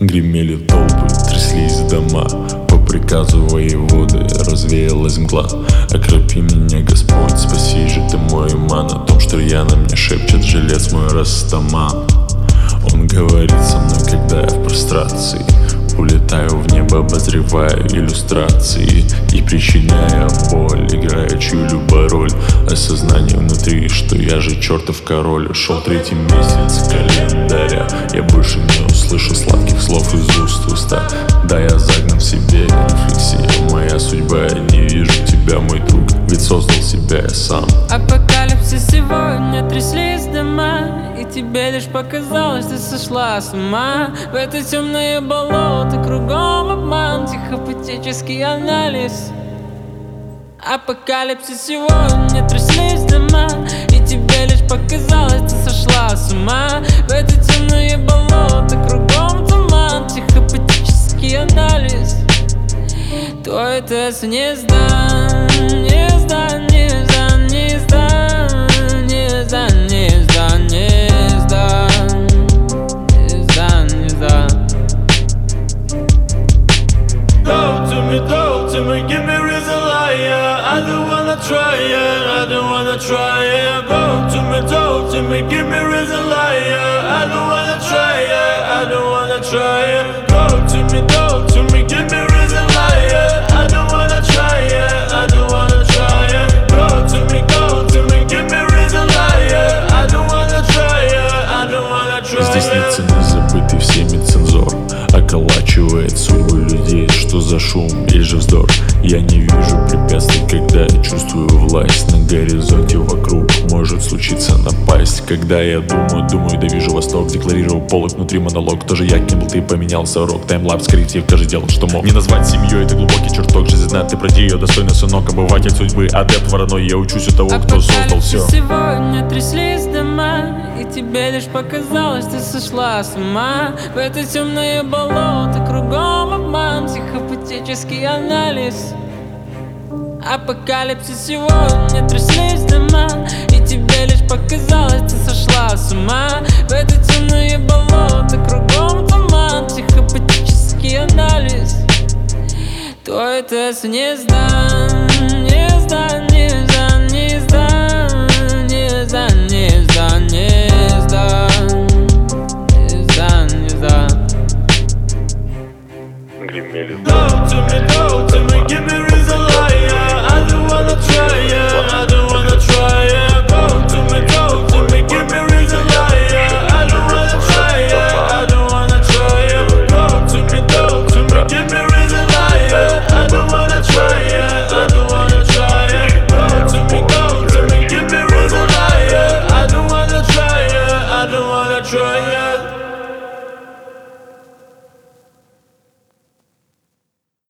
Гремели толпы, тряслись дома. По приказу воеводы развеялась мгла. Окропи меня, Господь, спаси же ты мой иман. О том, что рьяно мне шепчет жилец мой Растаман. Он говорит со мной, когда я в прострации. Улетаю в небо, обозреваю иллюстрации и, причиняя боль, играя чью-либо роль. Осознание внутри, что я же чертов король. Шел 3-й месяц календаря. Я больше не услышу сладких слов из уст в уста. Да, я загнан в себе, рефлексия моя судьба. Я не вижу тебя, мой друг, ведь создал себя я сам. Апокалипсис сегодня, тряслись дома, и тебе лишь показалось, ты сошла с ума. В это темное болото, кругом обман, психопатический анализ. Апокалипсис сегодня, тряслись дома, и тебе лишь показалось, ты сошла с ума. В это темное болото, кругом туман, психопатический анализ. Твой тест не сдан, не сдан, не сдан, не сдан, не сдан, не сдан, не сдан, не сдан, не сдан. Talk to me, give me reason liar. I don't wanna try it, I don't wanna try it. Talk to me, give me reason liar. I don't wanna try it, I don't wanna try it. Talk to me, give me reason liar. I don't wanna try it, I don't wanna try it. Talk to me, give me reason liar. I don't wanna try it, I don't wanna try it. Здесь нет цены, забытый всеми цензор. Околачивает судьбу людей, что за шум или же вздор. Я не вижу препятствий, когда я чувствую власть. На горизонте вокруг может случиться напасть. Когда я думаю, да вижу восток. Декларировал полок, внутри монолог. Тоже я кем был, ты поменялся рок. Таймлапс, корректив, каждый делал, что мог. Не назвать семьей, это глубокий чертог. Жизнь знает, ты пройди ее, достойный сынок. Обыватель судьбы, адепт вороной. Я учусь у того, кто создал все. Сегодня тряслись дома, и тебе лишь показалось, ты сошла с ума. В это темное болото, кругом обман, психопатический анализ. Апокалипсис сегодня, тряслись дома, и тебе лишь показалось, ты сошла с ума. В это темное болото, кругом туман, психопатический анализ. Твой тест не сдан, не сдан.